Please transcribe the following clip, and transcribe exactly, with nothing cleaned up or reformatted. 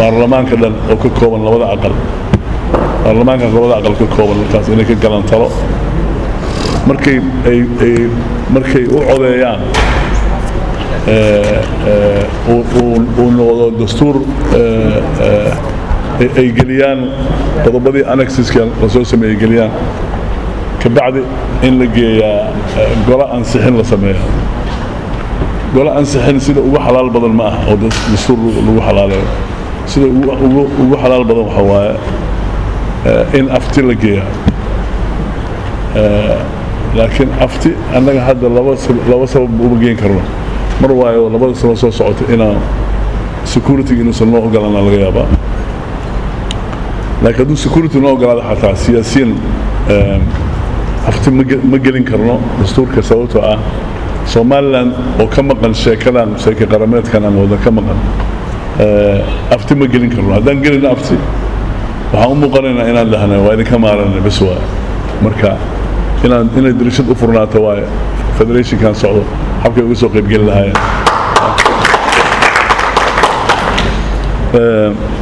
baarlamaanka dhan oo ka kooban labada aqal baarlamaanka labada aqal ka kooban taas inay ka galan talo markay ay ay markay u codeeyaan ee oo noqdo dastuur ee ay geliyaan qodobadii annexeska la soo sameeyay geliyaan ka bacdi in la geeyaa gola ansixin la sameeyo gola ansixin sida ugu xalaal badan ma ah oo dastuur lagu xalaaleeyo sida ugu ugu xalaal badan waxa waaye in afti la geeyaa laakiin afti annaga hadda laba laba sabab uga geen karno mar waayo labada sano soo socota inaan security inuusan noo ogolaan laga yaabaa laakiin hadduu security noo ogolaado xataa siyaasiyiin afti ma gelin karno dastuurka sababtoo ah Somaliland oo ka maqan sheekadan sheeka qarameedkan aan wada ka maqan afti ma gelin karno haddaan gelin afti waxaan u muuqanaynaa inaan dhahnay waa idinka maaranay bas waa marka inaan inay dirishad u furnaato waaye federationkan socdo habkay uga soo qaybgeli lahaayeen